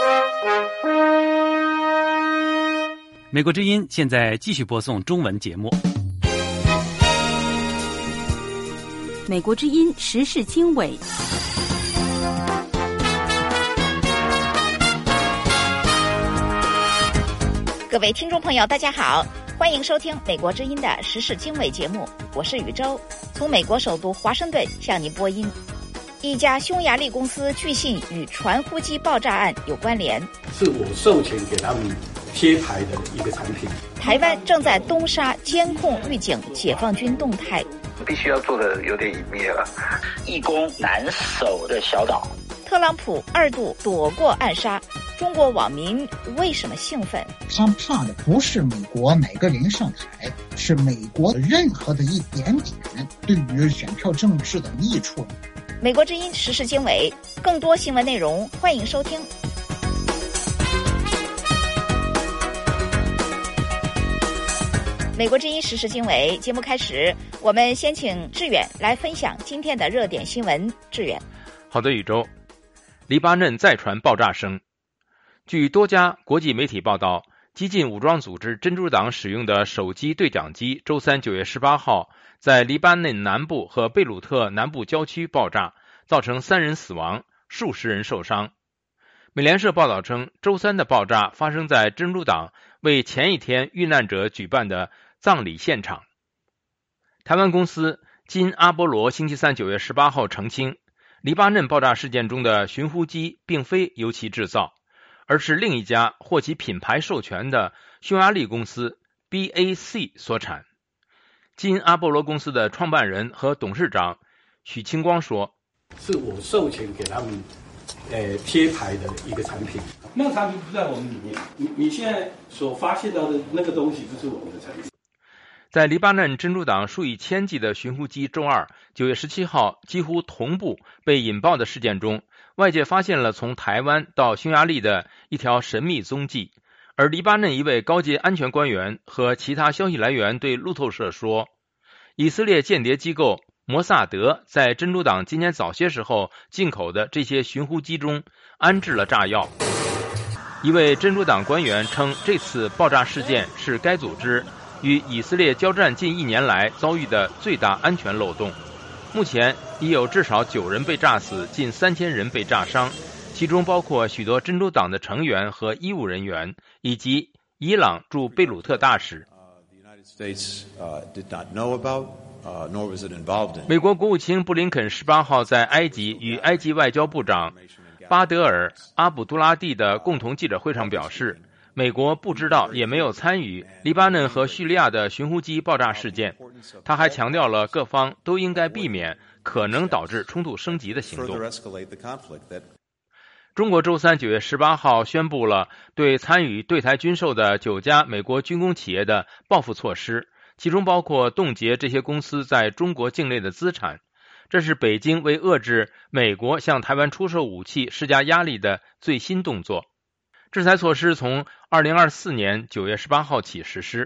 美国之音现在继续播送中文节目。 美国之音时事经纬。 各位听众朋友大家好，欢迎收听美国之音的时事经纬节目，我是宇宙，从美国首都华盛顿向您播音。一家匈牙利公司据信与传呼机爆炸案有关联， 是我授权给他们贴牌的一个产品。 台湾正在东沙监控预警解放军动态， 必须要做的有点隐秘了。易攻难守的小岛， 特朗普2度躲过暗杀，中国网民为什么兴奋？ 他怕的不是美国哪个人上台，是美国任何的一点点对于选票政治的益处。 美国之音时事经纬，更多新闻内容欢迎收听。美国之音时事经纬节目开始，我们先请志远来分享今天的热点新闻。志远， 好的，宇宙。黎巴嫩再传爆炸声。据多家国际媒体报道，激进武装组织真主党使用的手机对讲机周三9月18号在黎巴嫩南部和贝鲁特南部郊区爆炸，造成3人死亡，数十人受伤。美联社报道称，周三的爆炸发生在真主党为前一天遇难者举办的葬礼现场。台湾公司金阿波罗星期三9月18号澄清，黎巴嫩爆炸事件中的寻呼机并非由其制造，而是另一家获其品牌授权的匈牙利公司 BAC 所产。金阿波罗公司的创办人和董事长许清光说， 是我授权给他们贴牌的一个产品。那个产品不在我们里面，你现在所发现到的那个东西就是我们的产品。 在黎巴嫩真主党数以千计的寻呼机周二9月17号几乎同步被引爆的事件中，外界发现了从台湾到匈牙利的一条神秘踪迹，而黎巴嫩一位高级安全官员和其他消息来源对路透社说，以色列间谍机构摩萨德在真主党今年早些时候进口的这些寻呼机中安置了炸药。一位真主党官员称，这次爆炸事件是该组织与以色列交战近1年来遭遇的最大安全漏洞。目前已有至少9人被炸死，近3000人被炸伤，其中包括许多真主党的成员和医务人员，以及伊朗驻贝鲁特大使。美国国务卿布林肯18号在埃及与埃及外交部长巴德尔·阿卜杜拉蒂的共同记者会上表示，美国不知道也没有参与黎巴嫩和叙利亚的寻呼机爆炸事件。他还强调了各方都应该避免可能导致冲突升级的行动。中国周三9月18号宣布了对参与对台军售的9家美国军工企业的报复措施，其中包括冻结这些公司在中国境内的资产。这是北京为遏制美国向台湾出售武器施加压力的最新动作。制裁措施从2024年9月18号起实施。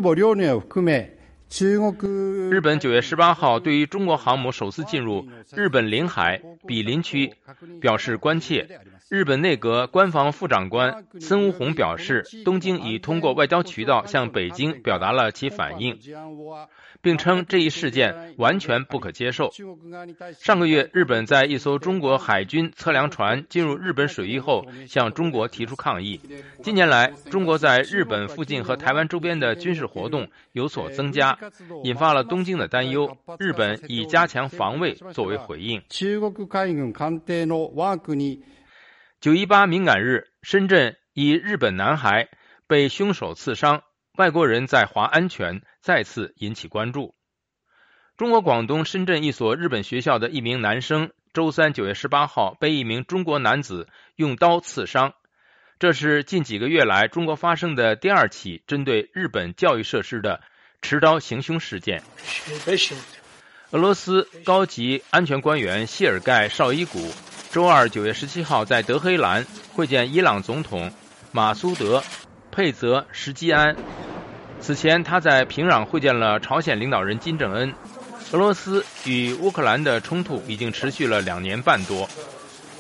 日本9月18号对于中国航母首次进入日本领海毗邻区表示关切。日本内阁官房副长官森屋宏表示，东京已通过外交渠道向北京表达了其反应，并称这一事件完全不可接受。上个月，日本在一艘中国海军测量船进入日本水域后向中国提出抗议。近年来，中国在日本附近和台湾周边的军事活动有所增加，引发了东京的担忧。日本以加强防卫作为回应。918敏感日，深圳一日本男孩被凶手刺伤，外国人在华安全再次引起关注。中国广东深圳一所日本学校的一名男生周三9月18号被一名中国男子用刀刺伤，这是近几个月来中国发生的第2起针对日本教育设施的持刀行凶事件。俄罗斯高级安全官员谢尔盖·绍伊古周二9月17号在德黑兰会见伊朗总统马苏德·佩泽什基安。此前他在平壤会见了朝鲜领导人金正恩。俄罗斯与乌克兰的冲突已经持续了2年半多。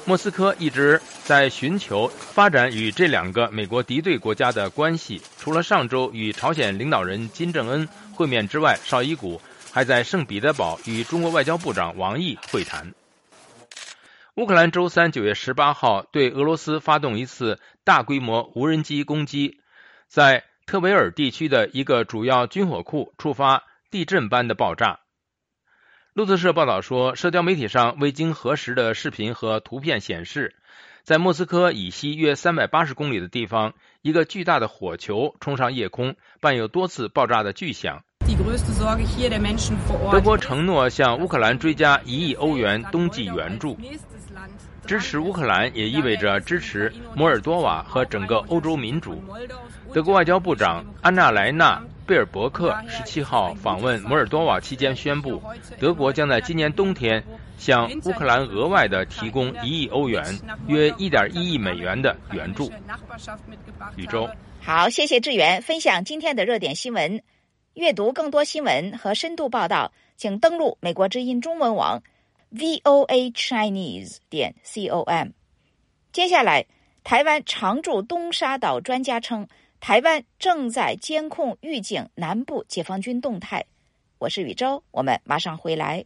莫斯科一直在寻求发展与这两个美国敌对国家的关系，除了上周与朝鲜领导人金正恩会面之外，绍伊古还在圣彼得堡与中国外交部长王毅会谈。乌克兰周三9月18号对俄罗斯发动一次大规模无人机攻击，在特维尔地区的一个主要军火库触发地震般的爆炸。路透社报道说，社交媒体上未经核实的视频和图片显示，在莫斯科以西约380公里的地方，一个巨大的火球冲上夜空，伴有多次爆炸的巨响。德国承诺向乌克兰追加1亿欧元冬季援助。支持乌克兰也意味着支持摩尔多瓦和整个欧洲民主。德国外交部长安娜莱纳贝尔伯克17号访问摩尔多瓦期间宣布，德国将在今年冬天向乌克兰额外的提供1亿欧元，约1.1亿美元的援助。宇宙， 好，谢谢志远分享今天的热点新闻。阅读更多新闻和深度报道，请登录美国之音中文网 voachinese.com。 接下来，台湾常驻东沙岛专家称，台湾正在监控预警南部解放军动态。我是宇宙，我们马上回来。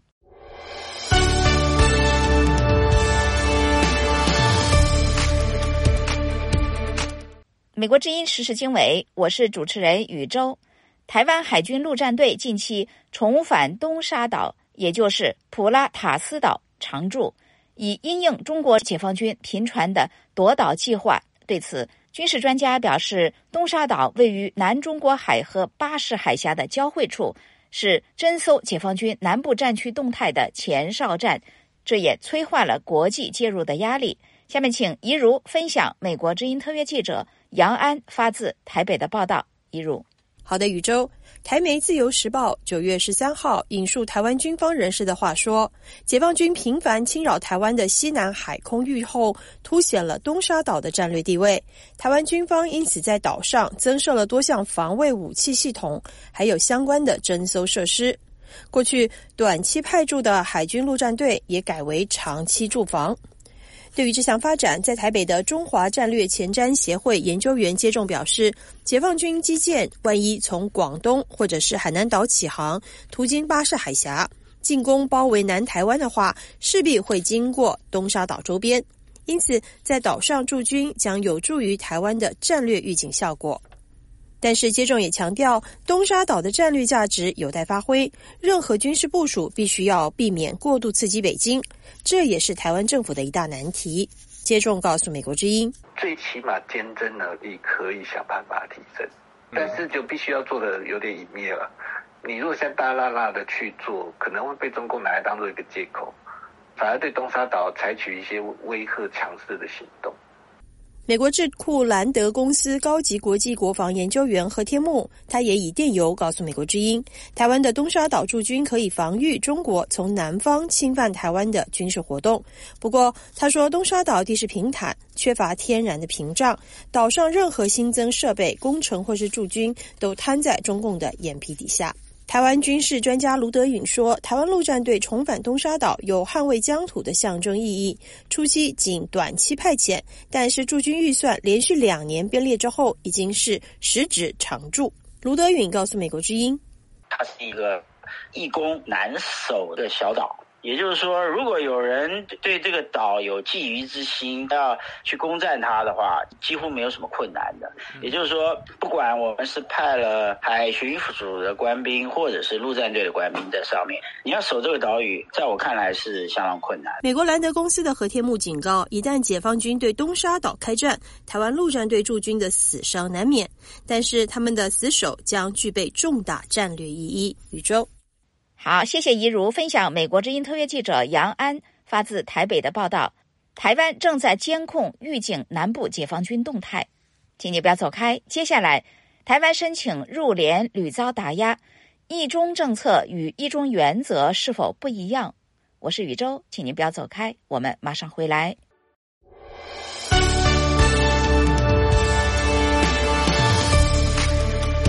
美国之音时事经纬，我是主持人宇宙。台湾海军陆战队近期重返东沙岛，也就是普拉塔斯岛常驻，以因应中国解放军频传的夺岛计划。对此，军事专家表示，东沙岛位于南中国海和巴士海峡的交汇处，是侦搜解放军南部战区动态的前哨站，这也催化了国际介入的压力。下面请怡如分享美国之音特约记者杨安发自台北的报道。怡如。 好的，宇宙。台媒自由时报9月13号引述台湾军方人士的话说，解放军频繁侵扰台湾的西南海空域后，凸显了东沙岛的战略地位。台湾军方因此在岛上增设了多项防卫武器系统，还有相关的侦搜设施。过去短期派驻的海军陆战队也改为长期驻防。对于这项发展，在台北的中华战略前瞻协会研究员接种表示，解放军基建万一从广东或者是海南岛起航，途经巴士海峡，进攻包围南台湾的话，势必会经过东沙岛周边。因此，在岛上驻军将有助于台湾的战略预警效果。但是接种也强调，东沙岛的战略价值有待发挥，任何军事部署必须要避免过度刺激北京，这也是台湾政府的一大难题。接种告诉美国之音， 最起码坚贞能力可以想办法提升，但是就必须要做的有点隐灭了。你如果像大辣辣的去做，可能会被中共拿来当做一个借口，反而对东沙岛采取一些威吓强势的行动。 美国智库兰德公司高级国际国防研究员何天木，他也以电邮告诉美国之音，台湾的东沙岛驻军可以防御中国从南方侵犯台湾的军事活动。不过他说，东沙岛地势平坦，缺乏天然的屏障，岛上任何新增设备、工程或是驻军都摊在中共的眼皮底下。台湾军事专家卢德允说，台湾陆战队重返东沙岛有捍卫疆土的象征意义，初期仅短期派遣，但是驻军预算连续2年编列之后，已经是实质常驻。卢德允告诉美国之音， 它是一个易攻难守的小岛，也就是说，如果有人对这个岛有觊觎之心，要去攻占它的话，几乎没有什么困难的。也就是说，不管我们是派了海巡署的官兵，或者是陆战队的官兵在上面，你要守这个岛屿，在我看来是相当困难。 美国兰德公司的何天木警告，一旦解放军对东沙岛开战，台湾陆战队驻军的死伤难免，但是他们的死守将具备重大战略意义。宇宙。 好，谢谢怡如分享美国之音特约记者杨安发自台北的报道。台湾正在监控预警南部解放军动态，请你不要走开。接下来，台湾申请入联屡遭打压，一中政策与一中原则是否不一样？我是宇宙，请您不要走开，我们马上回来。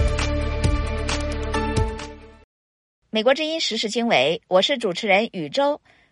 美国之音时事经纬，我是主持人宇宙。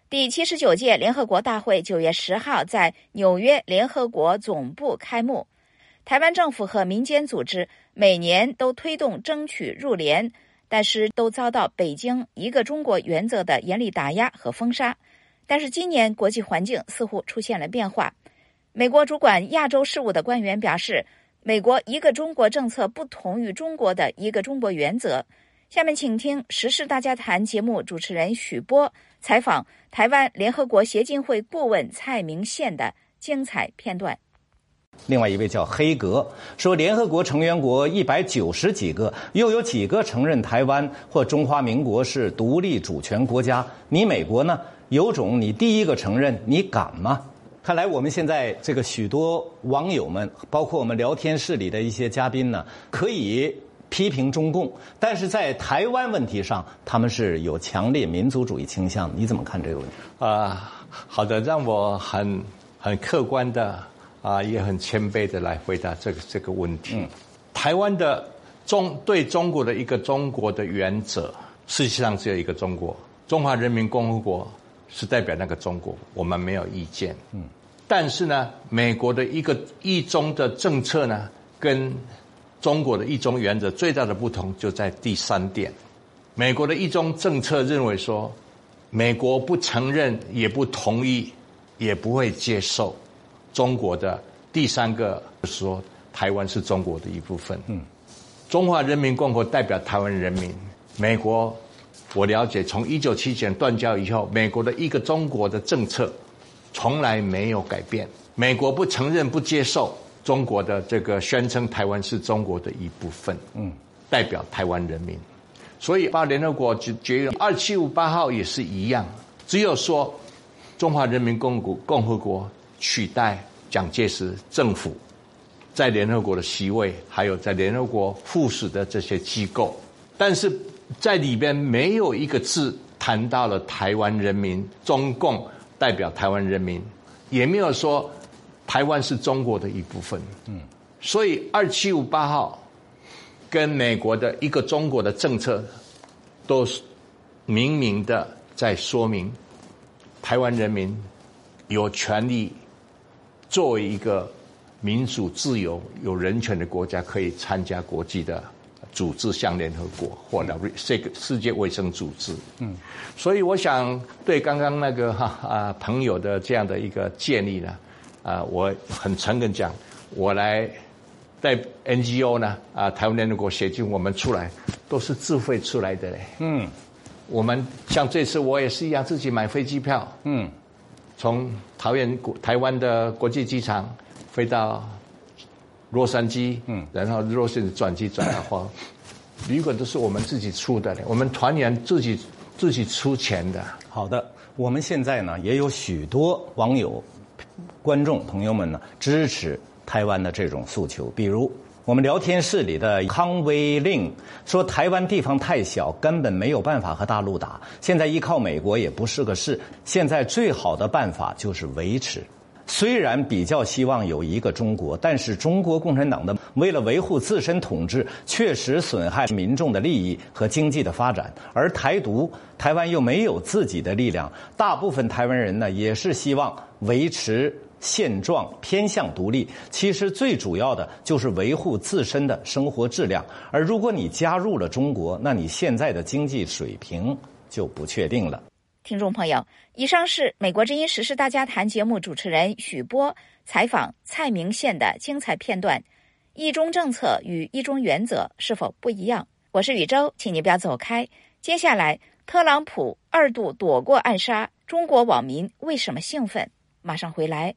第79届联合国大会9月10号在纽约联合国总部开幕。台湾政府和民间组织每年都推动争取入联，但是都遭到北京一个中国原则的严厉打压和封杀。但是今年国际环境似乎出现了变化。美国主管亚洲事务的官员表示，美国一个中国政策不同于中国的一个中国原则。下面请听时事大家谈节目主持人许波采访台湾联合国协进会顾问蔡明宪的精彩片段。 另外一位叫黑格，说联合国成员国190几个，又有几个承认台湾或中华民国是独立主权国家？你美国呢？有种你第一个承认，你敢吗？看来我们现在这个许多网友们，包括我们聊天室里的一些嘉宾呢，可以批评中共，但是在台湾问题上，他们是有强烈民族主义倾向。你怎么看这个问题？ 好的，让我很客观的也很谦卑的来回答这个问题。台湾的对中国的一个中国的原则，事实上只有一个中国，中华人民共和国是代表那个中国，我们没有意见。但是呢，美国的一个一中的政策呢，跟中国的一中原则最大的不同就在第3点。美国的一中政策认为说，美国不承认也不同意也不会接受中国的第3个说台湾是中国的一部分。中华人民共和国代表台湾人民。美国我了解，从1977年断交以后，美国的一个中国的政策从来没有改变。美国不承认不接受中国的这个宣称台湾是中国的一部分，代表台湾人民。所以联合国决议2758号也是一样，只有说中华人民共和国取代蒋介石政府在联合国的席位，还有在联合国附属的这些机构，但是在里边没有一个字谈到了台湾人民，中共代表台湾人民，也没有说台湾是中国的一部分。所以2758号跟美国的一个中国的政策都是明明的在说明台湾人民有权利作为一个民主自由有人权的国家，可以参加国际的组织，像联合国或者世界卫生组织。所以我想对刚刚那个朋友的这样的一个建议呢，我很诚恳讲，我来在 NGO 呢，台湾联合国协进，我们出来都是自费出来的嘞。我们像这次我也是一样，自己买飞机票，从台湾的国际机场飞到洛杉矶，然后洛杉矶转机转到旅馆都是我们自己出的嘞，我们团员自己出钱的。 好的，我们现在呢也有许多网友、观众朋友们呢支持台湾的这种诉求，比如我们聊天室里的康威令说，台湾地方太小，根本没有办法和大陆打，现在依靠美国也不是个事，现在最好的办法就是维持。虽然比较希望有一个中国，但是中国共产党的为了维护自身统治，确实损害民众的利益和经济的发展。而台独，台湾又没有自己的力量，大部分台湾人呢也是希望维持现状，偏向独立。其实最主要的就是维护自身的生活质量。而如果你加入了中国，那你现在的经济水平就不确定了。 听众朋友，以上是美国之音时事大家谈节目主持人许波采访蔡明宪的精彩片段。一中政策与一中原则是否不一样？我是宇宙，请你不要走开。接下来，特朗普2度躲过暗杀，中国网民为什么兴奋？马上回来。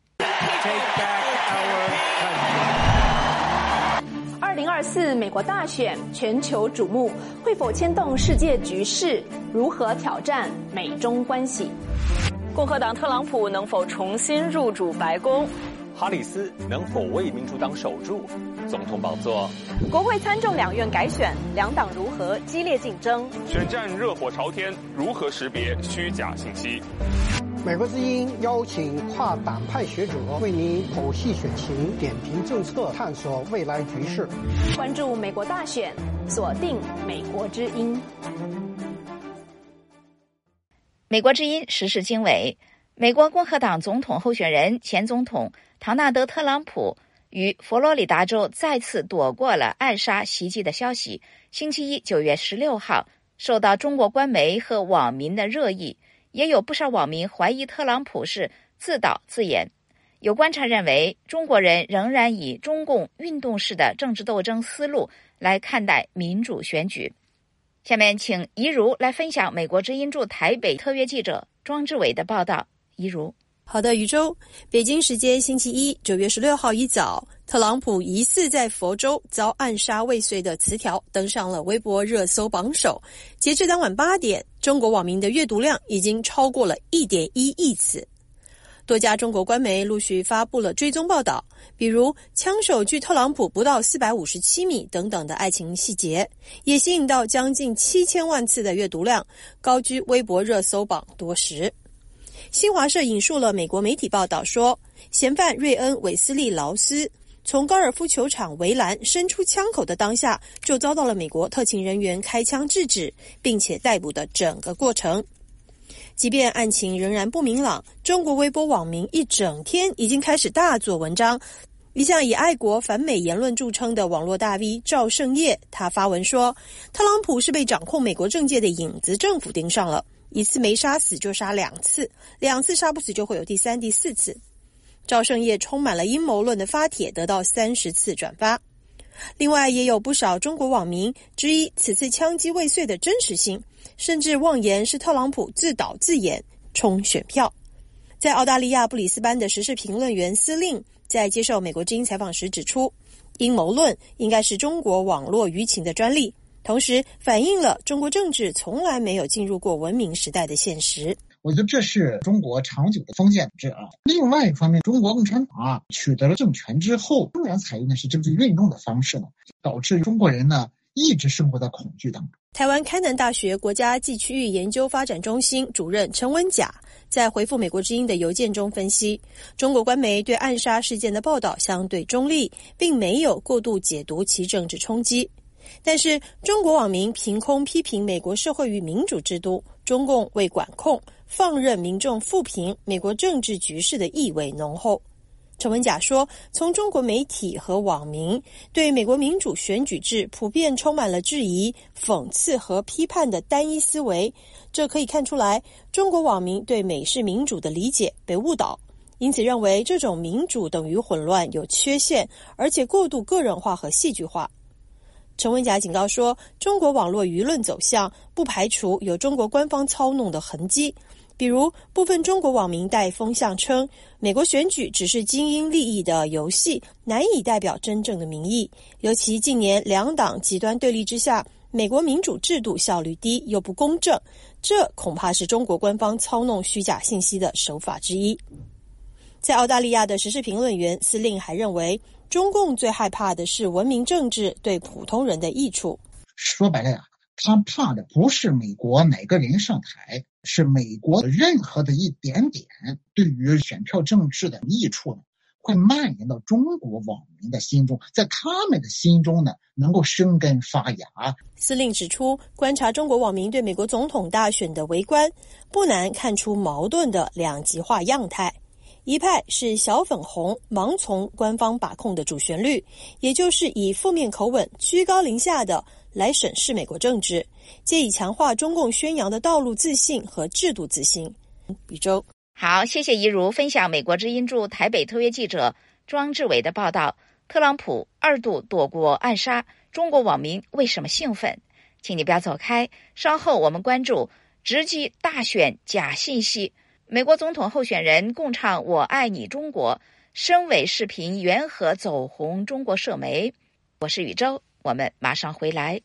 2024美国大选全球瞩目，会否牵动世界局势？如何挑战美中关系？ 共和党特朗普能否重新入主白宫？ 哈里斯能否为民主党守住总统宝座？ 国会参众两院改选，两党如何激烈竞争？ 选战热火朝天，如何识别虚假信息？ 美国之音邀请跨党派学者为您剖析选情、点评政策、探索未来局势。 关注美国大选，锁定美国之音。 美国之音时事经纬，美国共和党总统候选人前总统唐纳德·特朗普于佛罗里达州再次躲过了暗杀袭击的消息，星期一9月16号受到中国官媒和网民的热议，也有不少网民怀疑特朗普是自导自演。有观察认为，中国人仍然以中共运动式的政治斗争思路来看待民主选举。下面请怡如来分享美国之音驻台北特约记者庄志伟的报道。怡如。 好的，宇宙。北京时间星期一9月16号一早，特朗普疑似在佛州遭暗杀未遂的词条登上了微博热搜榜首。截至当晚8点，中国网民的阅读量已经超过了 1.1 亿次。多家中国官媒陆续发布了追踪报道，比如枪手距特朗普不到457米等等的爱情细节，也吸引到将近7000万次的阅读量，高居微博热搜榜多时。新华社引述了美国媒体报道说，嫌犯瑞恩·韦斯利·劳斯从高尔夫球场围栏伸出枪口的当下，就遭到了美国特勤人员开枪制止，并且逮捕的整个过程。即便案情仍然不明朗，中国微博网民一整天已经开始大做文章。一向以爱国反美言论著称的网络大 V 赵胜业，他发文说，特朗普是被掌控美国政界的影子政府盯上了，一次没杀死就杀2次，2次杀不死就会有第3、第4次。赵胜业充满了阴谋论的发帖得到30次转发。另外也有不少中国网民质疑此次枪击未遂的真实性，甚至妄言是特朗普自导自演冲选票。在澳大利亚布里斯班的时事评论员司令在接受美国之音采访时指出，阴谋论应该是中国网络舆情的专利，同时反映了中国政治从来没有进入过文明时代的现实。 我觉得这是中国长久的封建制啊。另外一方面，中国共产党取得了政权之后，仍然采用的是政治运动的方式呢，导致中国人呢一直生活在恐惧当中。 台湾开南大学国家暨区域研究发展中心主任陈文甲在回复美国之音的邮件中分析，中国官媒对暗杀事件的报道相对中立，并没有过度解读其政治冲击。但是中国网民凭空批评美国社会与民主制度，中共为管控放任民众负评美国政治局势的意味浓厚。陈文甲说，从中国媒体和网民对美国民主选举制普遍充满了质疑、讽刺和批判的单一思维，这可以看出来中国网民对美式民主的理解被误导，因此认为这种民主等于混乱、有缺陷，而且过度个人化和戏剧化。陈文甲警告说，中国网络舆论走向不排除有中国官方操弄的痕迹，比如部分中国网民带风向称，美国选举只是精英利益的游戏，难以代表真正的民意。尤其近年两党极端对立之下，美国民主制度效率低又不公正，这恐怕是中国官方操弄虚假信息的手法之一。在澳大利亚的时事评论员司令还认为，中共最害怕的是文明政治对普通人的益处。 说白了呀，他怕的不是美国哪个人上台，是美国任何的一点点对于选票政治的益处呢，会蔓延到中国网民的心中，在他们的心中呢，能够生根发芽。 司令指出，观察中国网民对美国总统大选的围观，不难看出矛盾的两极化样态。一派是小粉红盲从官方把控的主旋律，也就是以负面口吻居高临下的来审视美国政治，借以强化中共宣扬的道路自信和制度自信。宇宙好，谢谢怡如分享美国之音驻台北特约记者庄志伟的报道。特朗普2度躲过暗杀，中国网民为什么兴奋？请你不要走开，稍后我们关注直击大选假信息。美国总统候选人共唱我爱你中国，深伪视频缘何走红中国社媒。我是宇宙，我们马上回来。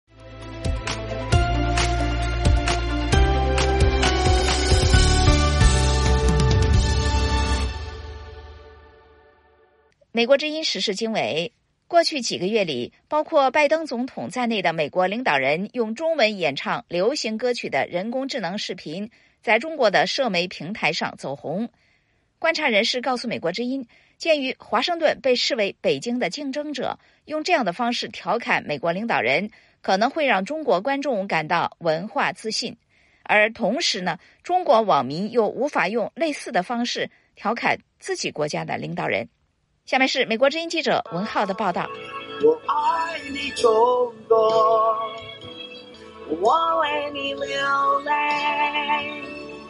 美国之音时事经纬，过去几个月里，包括拜登总统在内的美国领导人用中文演唱流行歌曲的人工智能视频在中国的社媒平台上走红。观察人士告诉美国之音，鉴于华盛顿被视为北京的竞争者，用这样的方式调侃美国领导人，可能会让中国观众感到文化自信。 而同时呢，中国网民又无法用类似的方式调侃自己国家的领导人。下面是美国之音记者文浩的报道。 我爱你中国，我为你流泪。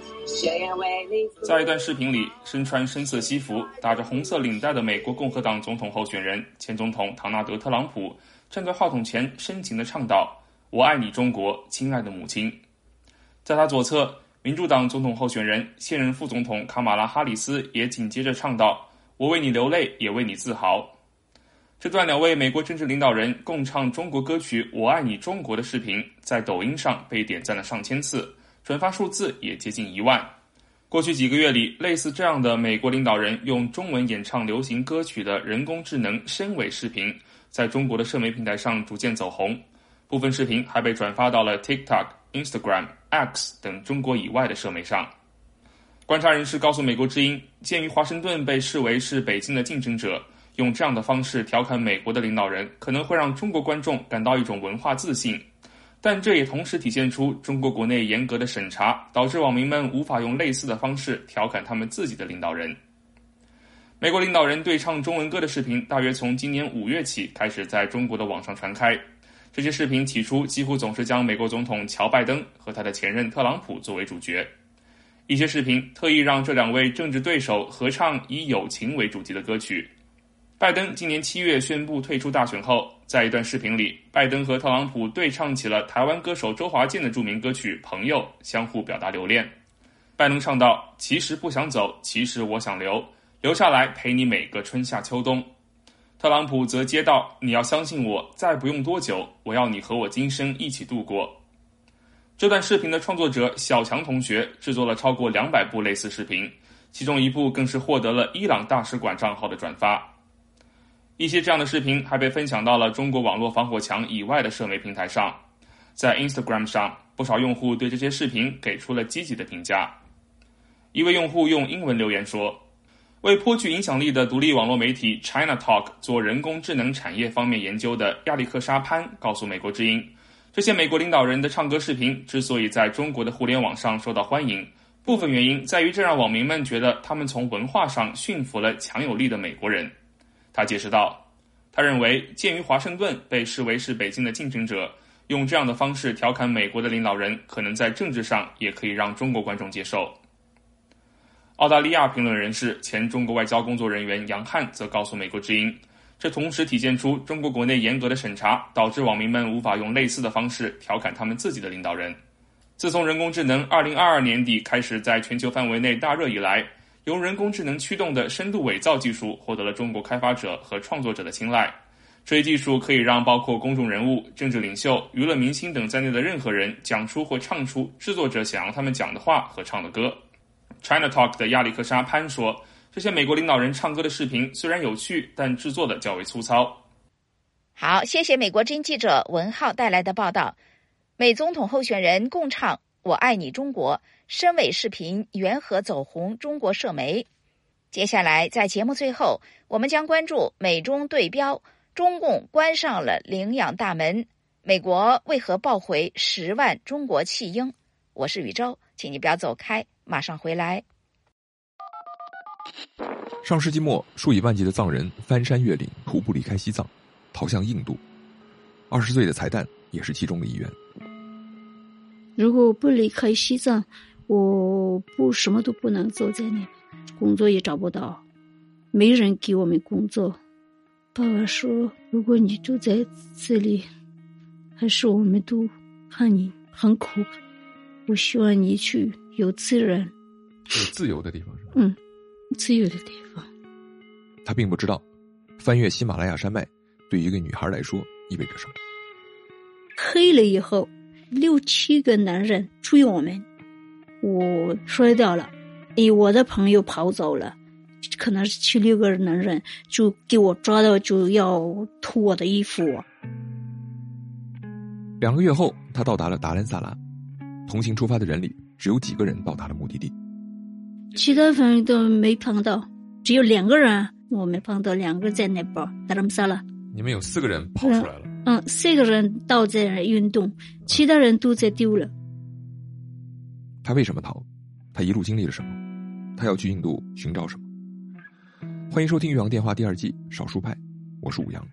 在一段视频里，身穿深色西服、打着红色领带的美国共和党总统候选人前总统唐纳德·特朗普站在话筒前深情地唱道：“我爱你中国，亲爱的母亲。”在他左侧，民主党总统候选人现任副总统卡马拉·哈里斯也紧接着唱道：“我为你流泪，也为你自豪。”这段两位美国政治领导人共唱中国歌曲《我爱你中国》的视频，在抖音上被点赞了上千次，转发数字也接近1万。过去几个月里，类似这样的美国领导人用中文演唱流行歌曲的人工智能深伪视频，在中国的社媒平台上逐渐走红，部分视频还被转发到了 TikTok、Instagram、X 等中国以外的社媒上。观察人士告诉美国之音，鉴于华盛顿被视为是北京的竞争者，用这样的方式调侃美国的领导人，可能会让中国观众感到一种文化自信，但这也同时体现出中国国内严格的审查，导致网民们无法用类似的方式调侃他们自己的领导人。美国领导人对唱中文歌的视频大约从今年5月起开始在中国的网上传开。这些视频起初几乎总是将美国总统乔拜登和他的前任特朗普作为主角。一些视频特意让这两位政治对手合唱以友情为主题的歌曲。拜登今年7月宣布退出大选后，在一段视频里，拜登和特朗普对唱起了台湾歌手周华健的著名歌曲《朋友》，相互表达留恋。拜登唱道：“其实不想走，其实我想留下来陪你每个春夏秋冬。”特朗普则接道：“你要相信我，再不用多久，我要你和我今生一起度过。”这段视频的创作者小强同学制作了超过200部类似视频，其中一部更是获得了伊朗大使馆账号的转发。一些这样的视频还被分享到了中国网络防火墙以外的社媒平台上。在 Instagram 上，不少用户对这些视频给出了积极的评价。一位用户用英文留言说：“为颇具影响力的独立网络媒体 China Talk 做人工智能产业方面研究的亚历克沙潘告诉美国之音，这些美国领导人的唱歌视频之所以在中国的互联网上受到欢迎，部分原因在于这让网民们觉得他们从文化上驯服了强有力的美国人。”他解释道，他认为鉴于华盛顿被视为是北京的竞争者，用这样的方式调侃美国的领导人，可能在政治上也可以让中国观众接受。澳大利亚评论人士、前中国外交工作人员杨汉则告诉美国之音，这同时体现出中国国内严格的审查，导致网民们无法用类似的方式调侃他们自己的领导人。自从人工智能2022年底开始在全球范围内大热以来，由人工智能驱动的深度伪造技术获得了中国开发者和创作者的青睐。这一技术可以让包括公众人物、政治领袖、娱乐明星等在内的任何人讲出或唱出制作者想让他们讲的话和唱的歌。China Talk 的亚历克沙潘说，这些美国领导人唱歌的视频虽然有趣，但制作的较为粗糙。 好，谢谢美国之音记者文浩带来的报道。美总统候选人共唱《我爱你中国》，深伪视频缘何走红中国社媒。接下来在节目最后，我们将关注美中对标，中共关上了领养大门，美国为何抱回10万中国弃婴。我是宇宙，请你不要走开，马上回来。 上世纪末，数以万计的藏人翻山越岭，徒步离开西藏，逃向印度。20岁的彩蛋也是其中的一员。 如果不离开西藏，我什么都不能做在那边，工作也找不到，没人给我们工作。爸爸说，如果你住在这里，还是我们都看你很苦，我希望你去有自然有自由的地方是吧？ 自由的地方。 他并不知道翻越喜马拉雅山脉对一个女孩来说意味着什么。 黑了以后6、7个男人追我们，我摔掉了，我的朋友跑走了，可能是7、6个男人就给我抓到，就要脱我的衣服。 2个月后，他到达了达兰萨拉，同行出发的人里只有几个人到达了目的地， 其他朋友都没碰到，只有2个人，我们碰到2个在那边达兰萨拉。 你们有4个人跑出来了 ？4个人都在运动，其他人都在丢了。 他为什么逃？他一路经历了什么？他要去印度寻找什么？欢迎收听《岳阳电话》第2季少数派，我是武阳。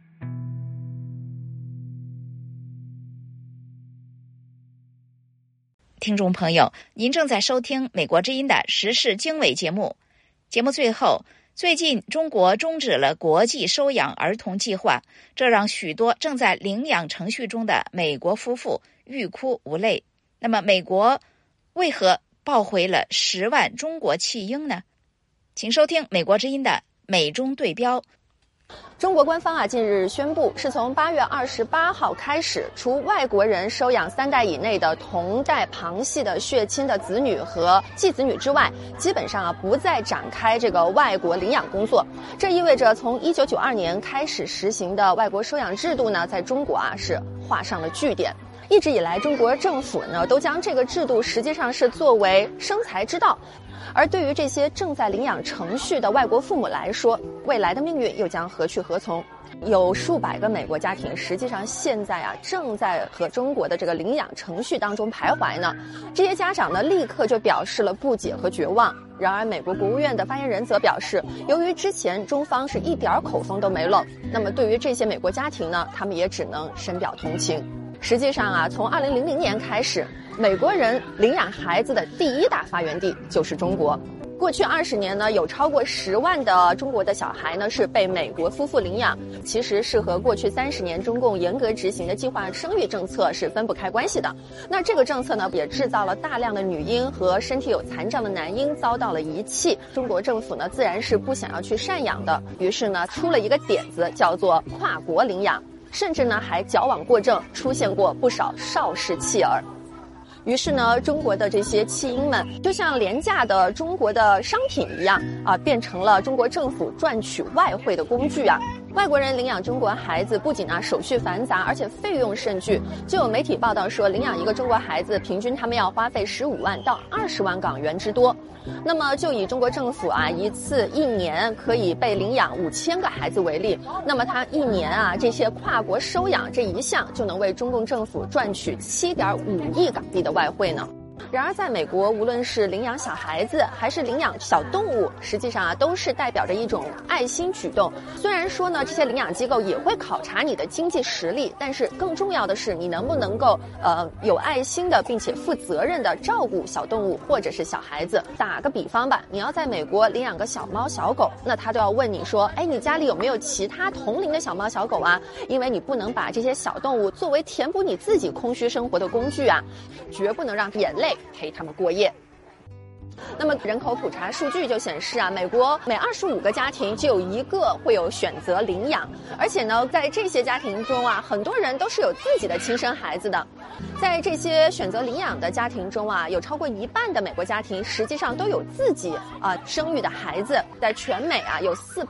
听众朋友，您正在收听美国之音的时事经纬节目。节目最后，最近中国终止了国际收养儿童计划，这让许多正在领养程序中的美国夫妇欲哭无泪。那么美国为何抱回了10万中国弃婴呢？请收听美国之音的美中对标。 中国官方近日宣布，是从8月28号开始，除外国人收养3代以内的同代旁系的血亲的子女和继子女之外，基本上不再展开这个外国领养工作。这意味着从1992年开始实行的外国收养制度呢，在中国是画上了句点。一直以来，中国政府呢都将这个制度实际上是作为生财之道。而对于这些正在领养程序的外国父母来说，未来的命运又将何去何从？有数百个美国家庭实际上现在正在和中国的这个领养程序当中徘徊呢。这些家长呢立刻就表示了不解和绝望。然而美国国务院的发言人则表示，由于之前中方是一点口风都没漏，那么对于这些美国家庭呢，他们也只能深表同情。实际上从2000年开始，美国人领养孩子的第一大发源地就是中国。过去20年呢，有超过10万的中国的小孩呢是被美国夫妇领养，其实是和过去30年中共严格执行的计划生育政策是分不开关系的。那这个政策呢，也制造了大量的女婴和身体有残障的男婴遭到了遗弃。中国政府呢，自然是不想要去赡养的，于是呢，出了一个点子，叫做跨国领养，甚至呢还矫枉过正，出现过不少邵氏弃儿。于是呢，中国的这些弃婴们就像廉价的中国的商品一样变成了中国政府赚取外汇的工具外国人领养中国孩子不仅手续繁杂，而且费用甚巨。就有媒体报道说，领养一个中国孩子，平均他们要花费15万到20万港元之多。那么就以中国政府一年可以被领养5000个孩子为例，那么他一年这些跨国收养这一项就能为中共政府赚取7.5亿港币的外汇呢。然而在美国，无论是领养小孩子还是领养小动物，实际上都是代表着一种爱心举动。虽然说呢，这些领养机构也会考察你的经济实力，但是更重要的是你能不能够有爱心的并且负责任的照顾小动物或者是小孩子。打个比方吧，你要在美国领养个小猫小狗，那他都要问你说，你家里有没有其他同龄的小猫小狗因为你不能把这些小动物作为填补你自己空虚生活的工具绝不能让眼泪陪他们过夜。那么人口普查数据就显示美国每25个家庭就有1个会有选择领养，而且呢，在这些家庭中很多人都是有自己的亲生孩子的。在这些选择领养的家庭中有超过1半的美国家庭实际上都有自己生育的孩子。在全美有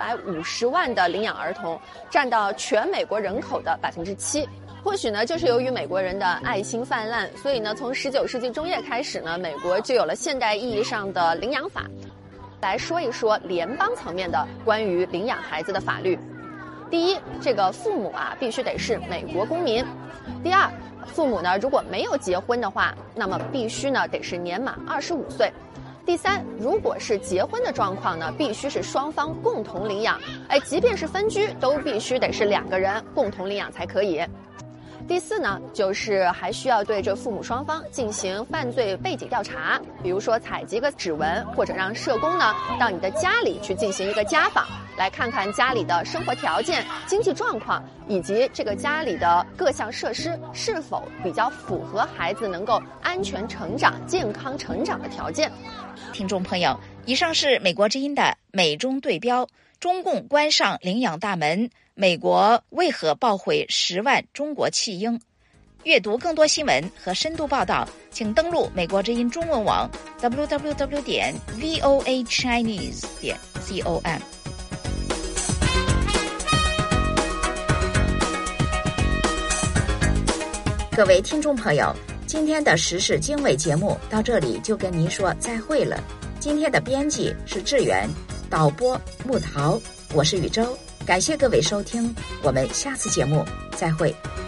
450万的领养儿童，占到全美国人口的7%。或许呢，就是由于美国人的爱心泛滥，所以呢，从19世纪中叶开始呢，美国就有了现代意义上的领养法。来说一说联邦层面的关于领养孩子的法律。第一，这个父母必须得是美国公民。第二，父母呢如果没有结婚的话，那么必须呢得是年满25岁。第三，如果是结婚的状况呢，必须是双方共同领养，即便是分居，都必须得是2个人共同领养才可以。第四呢，就是还需要对这父母双方进行犯罪背景调查，比如说采集个指纹，或者让社工呢到你的家里去进行一个家访，来看看家里的生活条件、经济状况，以及这个家里的各项设施是否比较符合孩子能够安全成长、健康成长的条件。 听众朋友，以上是美国之音的美中对标，中共关上领养大门，美国为何抱回10万中国弃婴？阅读更多新闻和深度报道，请登录美国之音中文网 www.voachinese.com。各位听众朋友，今天的时事经纬节目到这里就跟您说再会了。今天的编辑是志远，导播木桃，我是宇宙。感谢各位收听，我们下次节目再会。